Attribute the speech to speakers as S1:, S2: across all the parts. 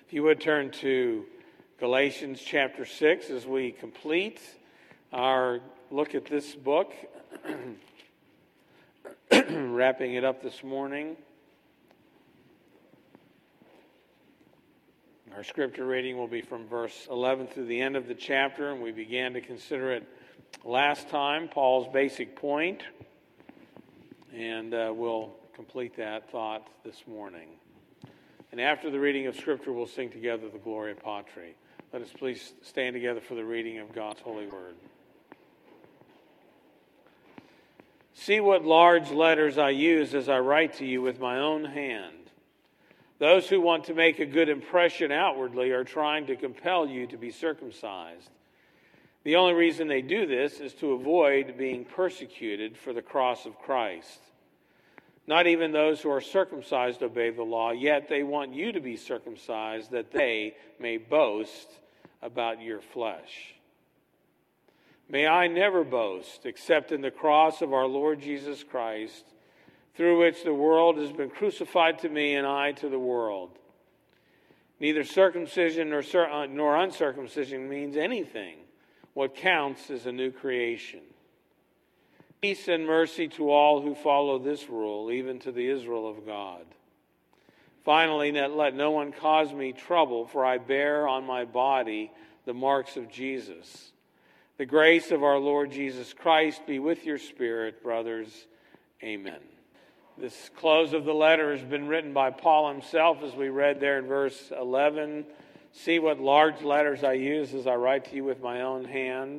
S1: If you would turn to Galatians chapter 6 as we complete our look at this book, wrapping it up this morning. Our scripture reading will be from verse 11 through the end of the chapter, and we began to consider it last time, Paul's basic point, and we'll complete that thought this morning. And after the reading of Scripture, we'll sing together the Gloria Patri. Let us please stand together for the reading of God's holy word. See what large letters I use as I write to you with my own hand. Those who want to make a good impression outwardly are trying to compel you to be circumcised. The only reason they do this is to avoid being persecuted for the cross of Christ. Not even those who are circumcised obey the law, yet they want you to be circumcised that they may boast about your flesh. May I never boast except in the cross of our Lord Jesus Christ, through which the world has been crucified to me and I to the world. Neither circumcision nor uncircumcision means anything. What counts is a new creation. Peace and mercy to all who follow this rule, even to the Israel of God. Finally, let no one cause me trouble, for I bear on my body the marks of Jesus. The grace of our Lord Jesus Christ be with your spirit, brothers. Amen. This close of the letter has been written by Paul himself, as we read there in verse 11. See what large letters I use as I write to you with my own hand.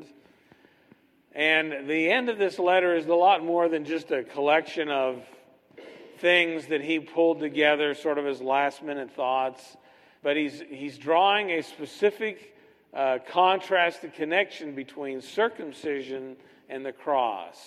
S1: And the end of this letter is a lot more than just a collection of things that he pulled together, sort of as last-minute thoughts. But he's drawing a specific contrasted connection between circumcision and the cross.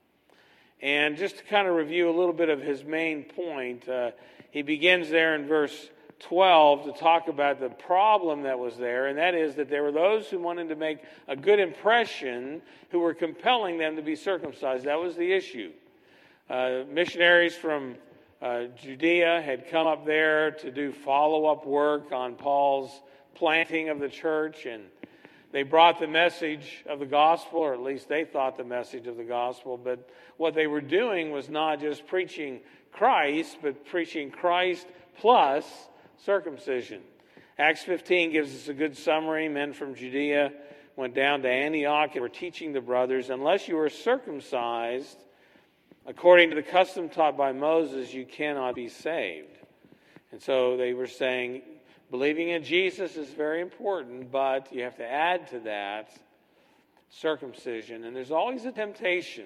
S1: And just to kind of review a little bit of his main point, he begins there in verse 12 to talk about the problem that was there, and that is that there were those who wanted to make a good impression who were compelling them to be circumcised. That was the issue. Missionaries from Judea had come up there to do follow-up work on Paul's planting of the church, and they brought the message of the gospel, or at least they thought the message of the gospel, but what they were doing was not just preaching Christ, but preaching Christ plus circumcision. Acts 15 gives us a good summary. Men from Judea went down to Antioch and were teaching the brothers, unless you are circumcised according to the custom taught by Moses, you cannot be saved. And so they were saying, believing in Jesus is very important, but you have to add to that circumcision. And there's always a temptation,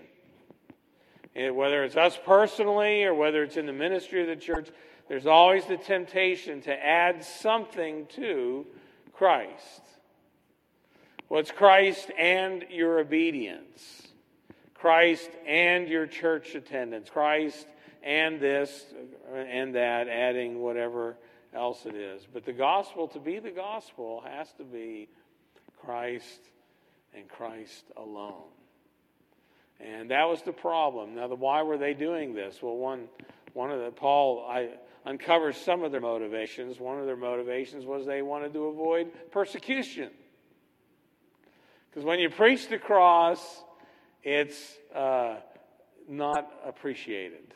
S1: whether it's us personally or whether it's in the ministry of the church, there's always the temptation to add something to Christ. Well, it's Christ and your obedience. Christ and your church attendance. Christ and this and that, adding whatever else it is. But the gospel, to be the gospel, has to be Christ and Christ alone. And that was the problem. Now, why were they doing this? Well, Paul uncovers some of their motivations. One of their motivations was they wanted to avoid persecution. Because when you preach the cross, it's not appreciated.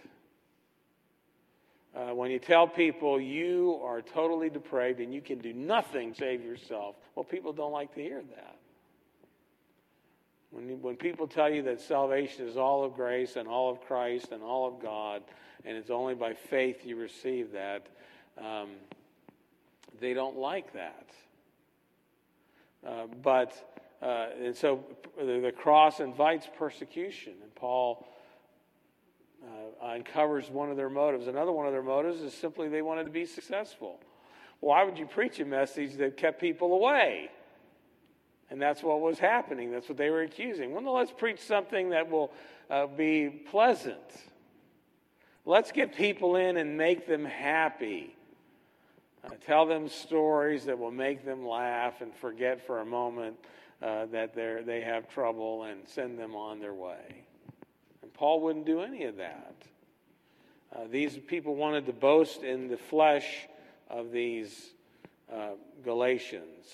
S1: When you tell people you are totally depraved and you can do nothing to save yourself, well, people don't like to hear that. When people tell you that salvation is all of grace and all of Christ and all of God, and it's only by faith you receive that, they don't like that. And so the cross invites persecution, and Paul uncovers one of their motives. Another one of their motives is simply they wanted to be successful. Why would you preach a message that kept people away? And that's what was happening. That's what they were accusing. Well, no, let's preach something that will be pleasant. Let's get people in and make them happy. Tell them stories that will make them laugh and forget for a moment that they have trouble and send them on their way. And Paul wouldn't do any of that. These people wanted to boast in the flesh of these Galatians.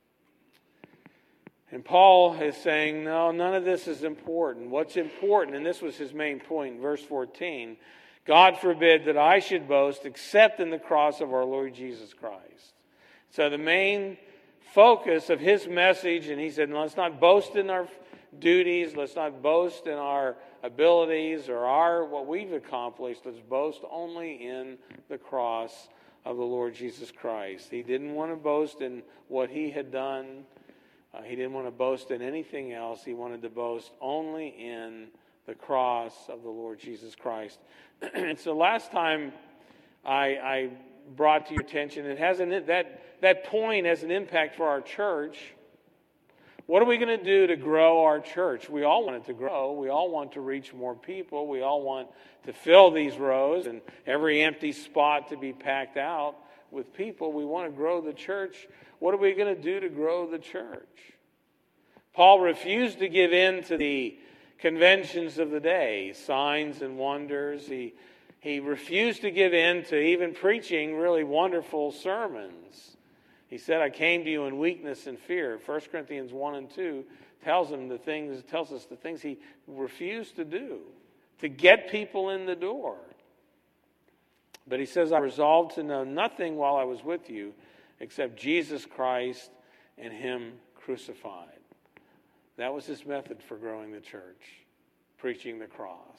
S1: And Paul is saying, no, none of this is important. What's important, and this was his main point in verse 14, God forbid that I should boast except in the cross of our Lord Jesus Christ. So the main focus of his message, and he said, let's not boast in our duties, let's not boast in our abilities or what we've accomplished. Let's boast only in the cross of the Lord Jesus Christ. He didn't want to boast in what he had done. He didn't want to boast in anything else. He wanted to boast only in the cross of the Lord Jesus Christ. And so last time I brought to your attention, that point has an impact for our church. What are we going to do to grow our church? We all want it to grow. We all want to reach more people. We all want to fill these rows and every empty spot to be packed out with people. We want to grow the church. What are we going to do to grow the church? Paul refused to give in to the conventions of the day, signs and wonders. He refused to give in to even preaching really wonderful sermons. He said, I came to you in weakness and fear. 1 Corinthians 1 and 2 tells us the things he refused to do to get people in the door. But he says, I resolved to know nothing while I was with you except Jesus Christ and him crucified. That was his method for growing the church, preaching the cross.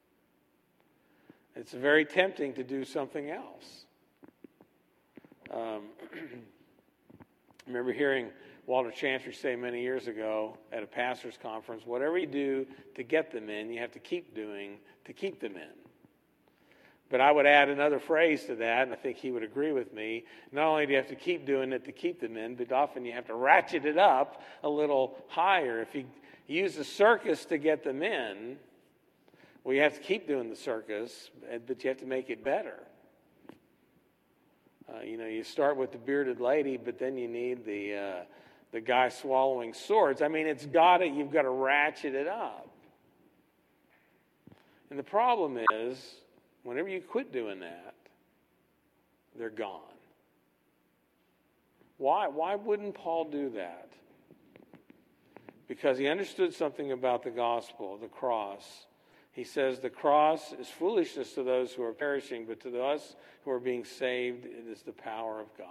S1: It's very tempting to do something else. I remember hearing Walter Chantry say many years ago at a pastor's conference, whatever you do to get them in, you have to keep doing to keep them in. But I would add another phrase to that, and I think he would agree with me. Not only do you have to keep doing it to keep them in, but often you have to ratchet it up a little higher. If you use the circus to get them in, well, you have to keep doing the circus, but you have to make it better. You start with the bearded lady, but then you need the guy swallowing swords. I mean, you've got to ratchet it up. And the problem is, whenever you quit doing that, they're gone. Why wouldn't Paul do that? Because he understood something about the gospel, the cross. He says the cross is foolishness to those who are perishing, but to us who are being saved, it is the power of God.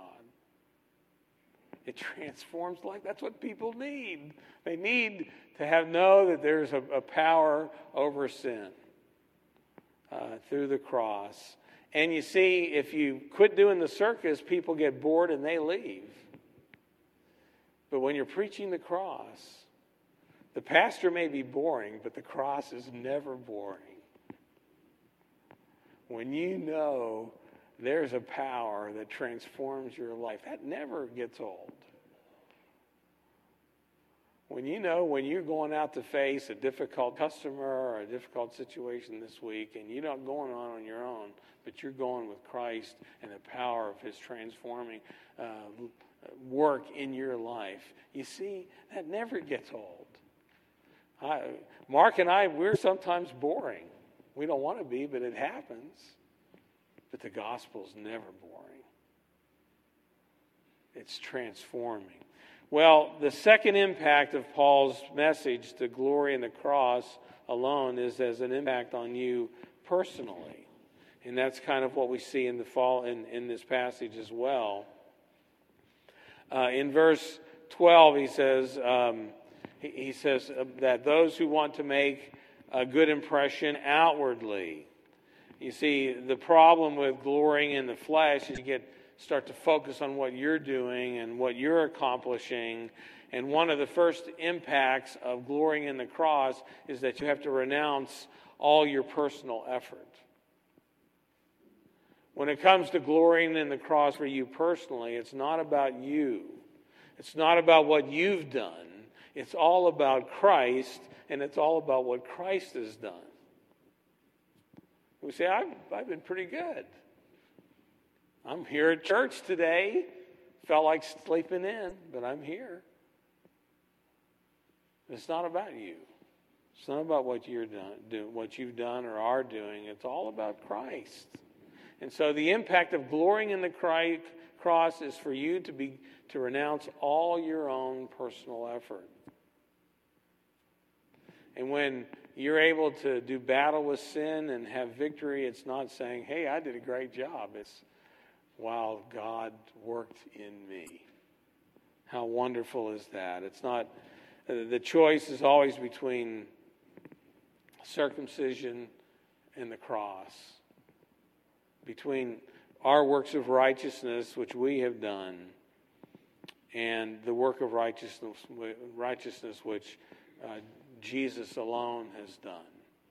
S1: It transforms life. That's what people need. They need to know that there's a power over sin through the cross. And you see, if you quit doing the circus, people get bored and they leave. But when you're preaching the cross, the pastor may be boring, but the cross is never boring. When you know there's a power that transforms your life, that never gets old. When you know when you're going out to face a difficult customer or a difficult situation this week, and you're not going on your own, but you're going with Christ and the power of his transforming work in your life, you see, that never gets old. Mark and I, we're sometimes boring. We don't want to be, but it happens. But the gospel's never boring. It's transforming. Well, the second impact of Paul's message to glory in the cross alone is as an impact on you personally. And that's kind of what we see in in this passage as well. In verse 12, he says that those who want to make a good impression outwardly. You see, the problem with glorying in the flesh is you start to focus on what you're doing and what you're accomplishing. And one of the first impacts of glorying in the cross is that you have to renounce all your personal effort. When it comes to glorying in the cross for you personally, it's not about you. It's not about what you've done. It's all about Christ, and it's all about what Christ has done. We say, I've been pretty good. I'm here at church today. Felt like sleeping in, but I'm here. It's not about you. It's not about what what you've done or are doing. It's all about Christ. And so the impact of glorying in the cross is for you to renounce all your own personal effort. And when you're able to do battle with sin and have victory, it's not saying, hey, I did a great job. It's, wow, God worked in me. How wonderful is that? It's not, the choice is always between circumcision and the cross. Between our works of righteousness, which we have done, and the work of righteousness which Jesus alone has done.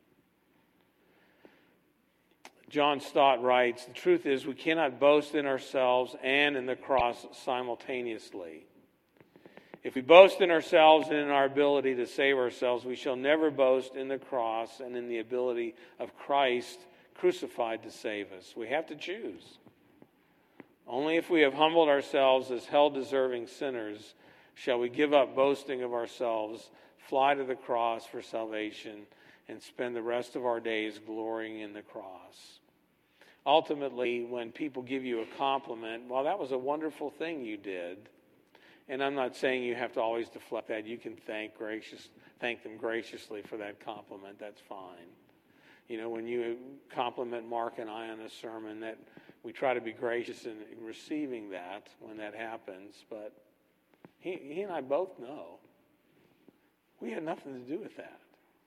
S1: John Stott writes, the truth is we cannot boast in ourselves and in the cross simultaneously. If we boast in ourselves and in our ability to save ourselves, we shall never boast in the cross and in the ability of Christ crucified to save us. We have to choose. Only if we have humbled ourselves as hell-deserving sinners shall we give up boasting of ourselves, fly to the cross for salvation, and spend the rest of our days glorying in the cross. Ultimately, when people give you a compliment, well, that was a wonderful thing you did. And I'm not saying you have to always deflect that. You can thank them graciously for that compliment. That's fine. You know, when you compliment Mark and I on a sermon, that we try to be gracious in receiving that when that happens. But he and I both know we had nothing to do with that.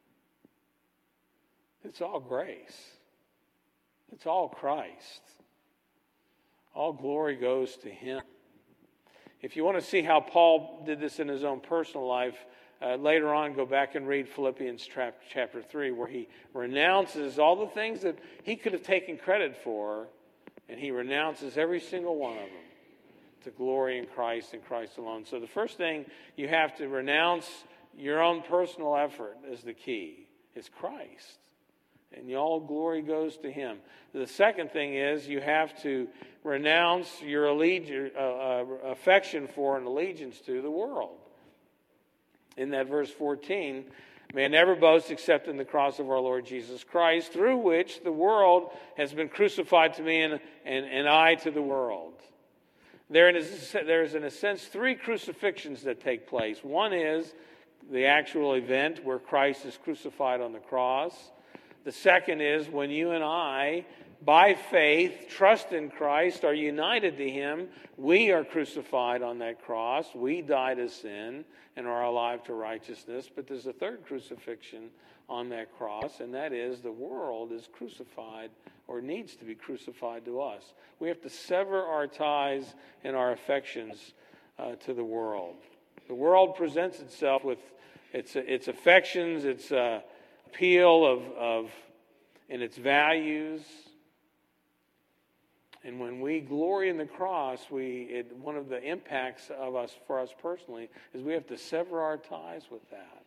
S1: It's all grace. It's all Christ. All glory goes to Him. If you want to see how Paul did this in his own personal life, later on go back and read Philippians chapter 3, where he renounces all the things that he could have taken credit for, and he renounces every single one of them to glory in Christ and Christ alone. So the first thing you have to renounce your own personal effort is the key. It's Christ. And all glory goes to Him. The second thing is you have to renounce your affection for and allegiance to the world. In that verse 14, may I never boast except in the cross of our Lord Jesus Christ, through which the world has been crucified to me and I to the world. There's, in a sense, three crucifixions that take place. One is the actual event where Christ is crucified on the cross. The second is when you and I, by faith, trust in Christ, are united to Him. We are crucified on that cross. We die to sin and are alive to righteousness. But there's a third crucifixion on that cross, and that is the world is crucified or needs to be crucified to us. We have to sever our ties and our affections to the world. The world presents itself with its affections, its appeal of and its values. And when we glory in the cross, one of the impacts of us for us personally is we have to sever our ties with that.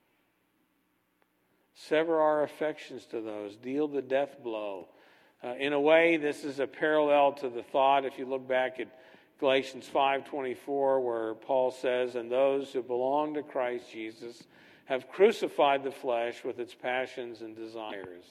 S1: Sever our affections to those. Deal the death blow. In a way, this is a parallel to the thought, if you look back at Galatians 5:24, where Paul says, and those who belong to Christ Jesus have crucified the flesh with its passions and desires.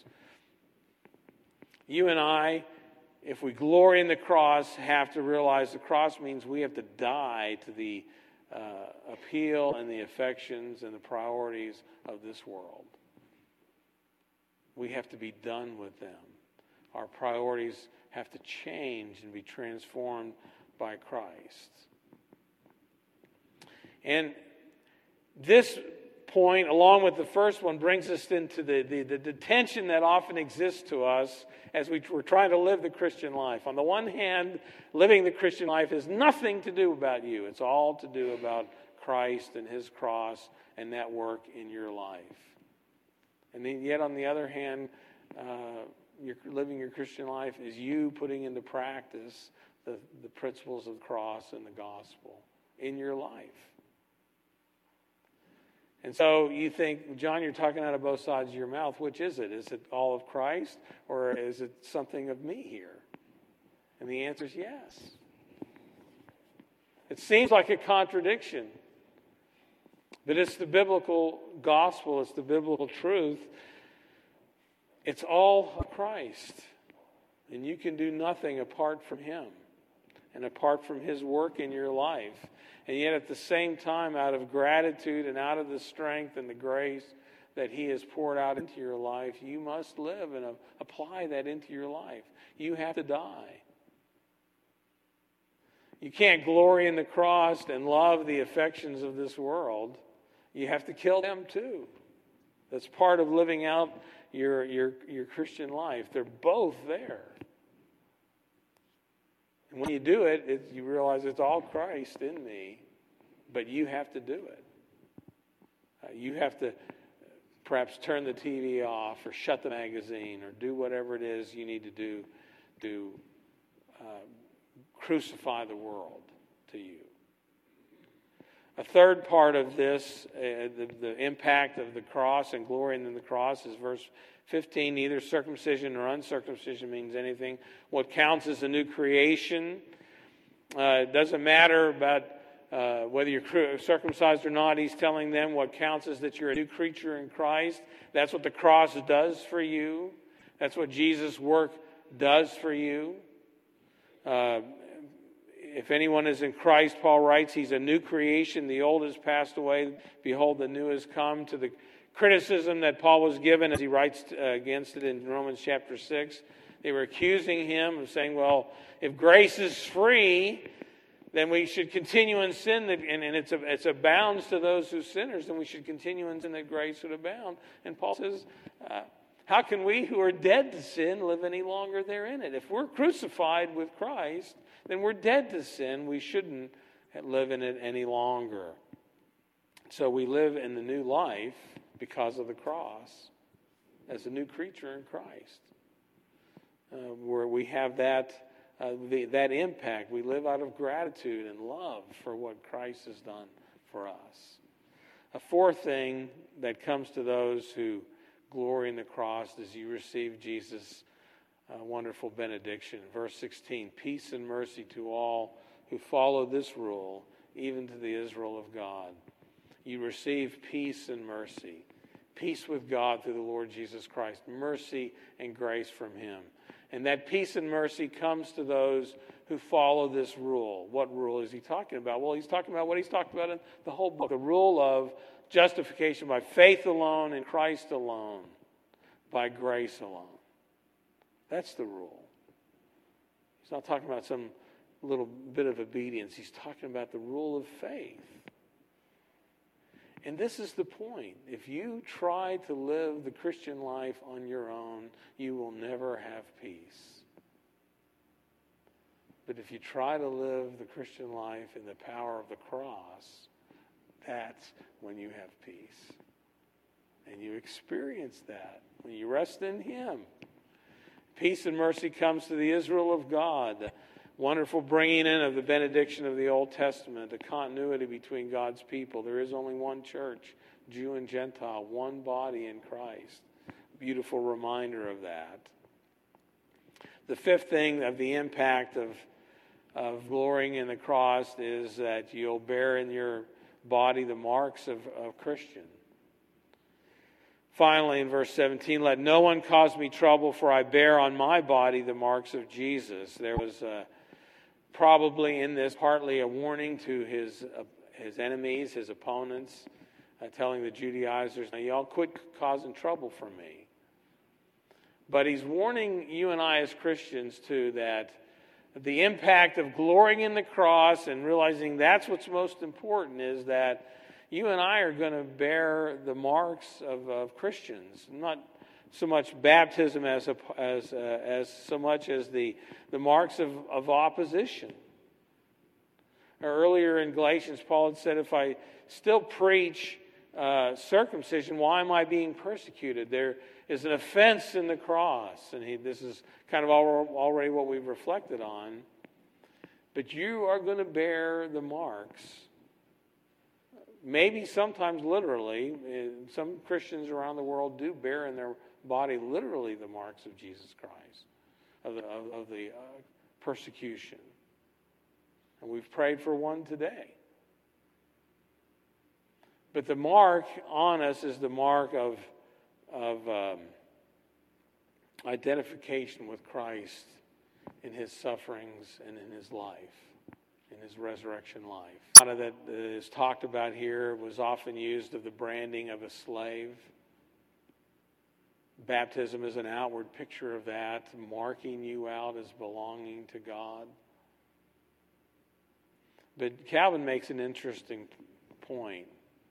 S1: You and I, if we glory in the cross, have to realize the cross means we have to die to the appeal and the affections and the priorities of this world. We have to be done with them. Our priorities have to change and be transformed by Christ. And this point, along with the first one, brings us into the tension that often exists to us as we're trying to live the Christian life. On the one hand, living the Christian life has nothing to do about you. It's all to do about Christ and His cross and that work in your life. And then yet, on the other hand, living your Christian life is you putting into practice the principles of the cross and the gospel in your life. And so you think, John, you're talking out of both sides of your mouth. Which is it? Is it all of Christ, or is it something of me here? And the answer is yes. It seems like a contradiction, but it's the biblical gospel. It's the biblical truth. It's all of Christ, and you can do nothing apart from Him. and apart from His work in your life. And yet at the same time, out of gratitude and out of the strength and the grace that He has poured out into your life, you must live and apply that into your life. You have to die. You can't glory in the cross and love the affections of this world. You have to kill them too. That's part of living out your Christian life. They're both there. And when you do it, you realize it's all Christ in me, but you have to do it. You have to perhaps turn the TV off or shut the magazine or do whatever it is you need to do to crucify the world to you. A third part of this, the impact of the cross and glorying in the cross, is verse 15. Neither circumcision nor uncircumcision means anything. What counts is a new creation. It doesn't matter about whether you're circumcised or not. He's telling them what counts is that you're a new creature in Christ. That's what the cross does for you. That's what Jesus' work does for you. If anyone is in Christ, Paul writes, he's a new creation. The old has passed away. Behold, the new has come. To the criticism that Paul was given as he writes against it in Romans chapter 6, they were accusing him of saying, well, if grace is free, then we should continue in sin, and it's abounds to those who sinners, then we should continue in sin that grace would abound. And Paul says, how can we who are dead to sin live any longer therein? If we're crucified with Christ, then we're dead to sin. We shouldn't live in it any longer. So we live in the new life because of the cross as a new creature in Christ, where we have that impact. We live out of gratitude and love for what Christ has done for us. A fourth thing that comes to those who glory in the cross is you receive Jesus' wonderful benediction. Verse 16, peace and mercy to all who follow this rule, even to the Israel of God. You receive peace and mercy. Peace with God through the Lord Jesus Christ. Mercy and grace from Him. And that peace and mercy comes to those who follow this rule. What rule is he talking about? Well, he's talking about what he's talked about in the whole book. The rule of justification by faith alone in Christ alone, by grace alone. That's the rule. He's not talking about some little bit of obedience. He's talking about the rule of faith. And this is the point. If you try to live the Christian life on your own, you will never have peace. But if you try to live the Christian life in the power of the cross, that's when you have peace. And you experience that when you rest in Him. Peace and mercy comes to the Israel of God. The wonderful bringing in of the benediction of the Old Testament, the continuity between God's people. There is only one church, Jew and Gentile, one body in Christ. Beautiful reminder of that. The fifth thing of the impact of glorying in the cross is that you'll bear in your body the marks of Christian. Finally, in verse 17, let no one cause me trouble, for I bear on my body the marks of Jesus. There was probably in this partly a warning to his enemies, his opponents, telling the Judaizers, now y'all quit causing trouble for me. But he's warning you and I as Christians too that the impact of glorying in the cross and realizing that's what's most important is that you and I are going to bear the marks of Christians, not so much baptism as so much as the marks of opposition. Earlier in Galatians, Paul had said, if I still preach circumcision, why am I being persecuted? There is an offense in the cross, and this is kind of already what we've reflected on. But you are going to bear the marks. Maybe sometimes literally. Some Christians around the world do bear in their body literally the marks of Jesus Christ, of the persecution. And we've prayed for one today. But the mark on us is the mark of identification with Christ in his sufferings and in his life, in his resurrection life. That is talked about here was often used of the branding of a slave. Baptism is an outward picture of that, marking you out as belonging to God. But Calvin makes an interesting point.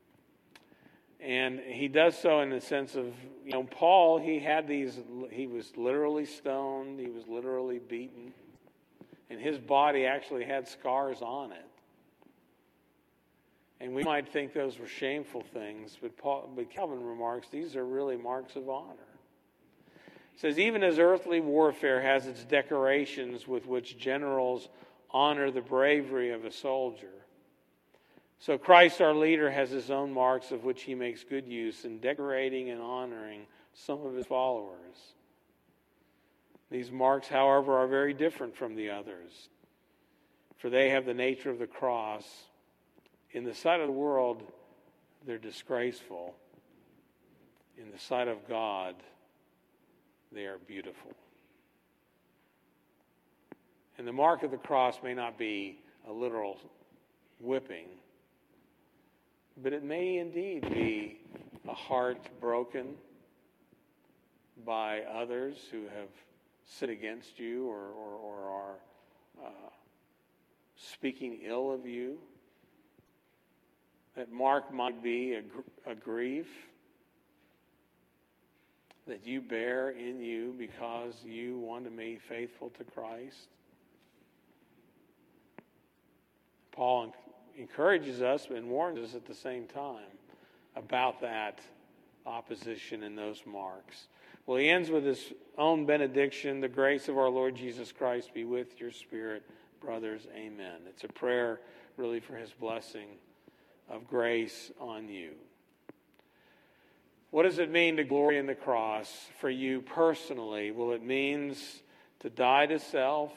S1: And he does so in the sense of, Paul, he was literally stoned, he was literally beaten, and his body actually had scars on it. And we might think those were shameful things, but Calvin remarks these are really marks of honor. He says, even as earthly warfare has its decorations with which generals honor the bravery of a soldier, so Christ our leader has his own marks of which he makes good use in decorating and honoring some of his followers. These marks, however, are very different from the others, for they have the nature of the cross. In the sight of the world, they're disgraceful. In the sight of God, they are beautiful. And the mark of the cross may not be a literal whipping, but it may indeed be a heart broken by others who have sinned against you or are speaking ill of you. That mark might be a grief that you bear in you because you want to be faithful to Christ. Paul encourages us and warns us at the same time about that opposition and those marks. Well, he ends with his own benediction. The grace of our Lord Jesus Christ be with your spirit, brothers. Amen. It's a prayer really for his blessing of grace on you. What does it mean to glory in the cross for you personally? Well, it means to die to self,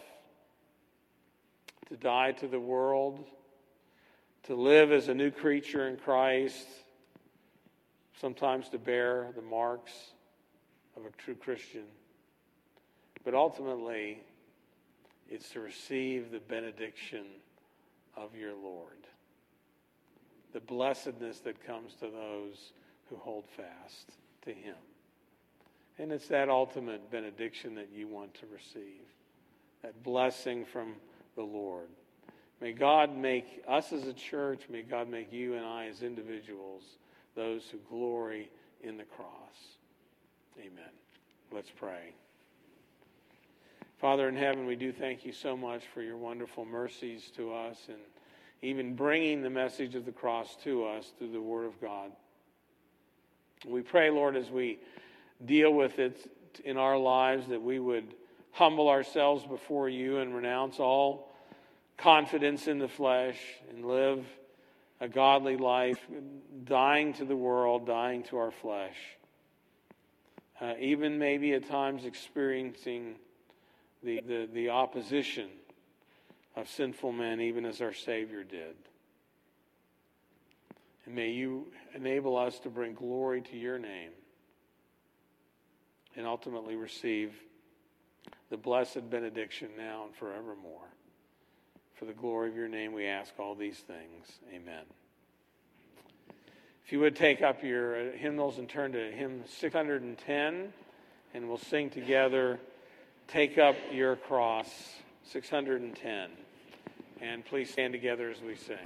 S1: to die to the world, to live as a new creature in Christ, sometimes to bear the marks of a true Christian. But ultimately, it's to receive the benediction of your Lord, the blessedness that comes to those who hold fast to him. And it's that ultimate benediction that you want to receive, that blessing from the Lord. May God make us as a church, may God make you and I as individuals those who glory in the cross. Amen. Let's pray. Father in heaven, we do thank you so much for your wonderful mercies to us and even bringing the message of the cross to us through the Word of God. We pray, Lord, as we deal with it in our lives, that we would humble ourselves before you and renounce all confidence in the flesh and live a godly life, dying to the world, dying to our flesh. Even maybe at times experiencing the opposition of sinful men, even as our Savior did. And may you enable us to bring glory to your name and ultimately receive the blessed benediction now and forevermore. For the glory of your name, we ask all these things. Amen. If you would take up your hymnals and turn to hymn 610, and we'll sing together, Take Up Your Cross, 610. And please stand together as we sing.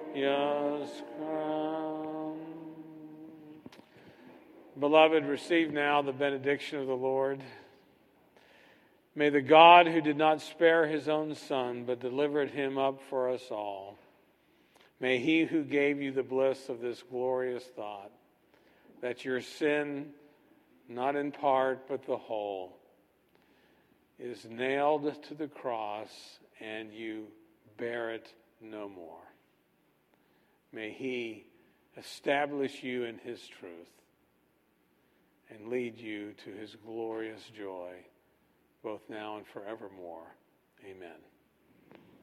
S1: glorious crown. Beloved, receive now the benediction of the Lord. May the God who did not spare his own Son, but delivered him up for us all, may he who gave you the bliss of this glorious thought, that your sin, not in part but the whole, is nailed to the cross and you bear it no more. May he establish you in his truth and lead you to his glorious joy, both now and forevermore. Amen.